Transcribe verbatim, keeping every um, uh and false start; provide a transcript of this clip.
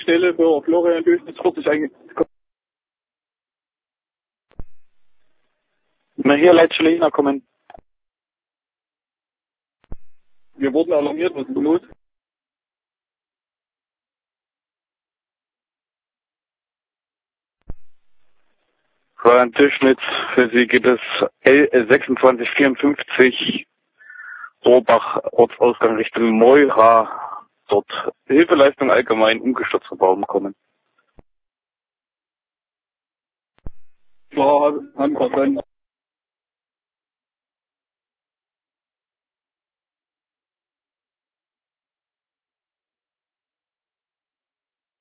Stelle für Florian Dösnitz vierzig eingekommen. Na, hier Leitstelle kommen. Wir wurden alarmiert, was ist los? Florian Tischnitz, für Sie geht es L sechsundzwanzig vierundfünfzig Rohrbach, Ortsausgang Richtung Moira. Dort Hilfeleistung allgemein, umgestürzter Baum kommen. Klar, haben verstanden.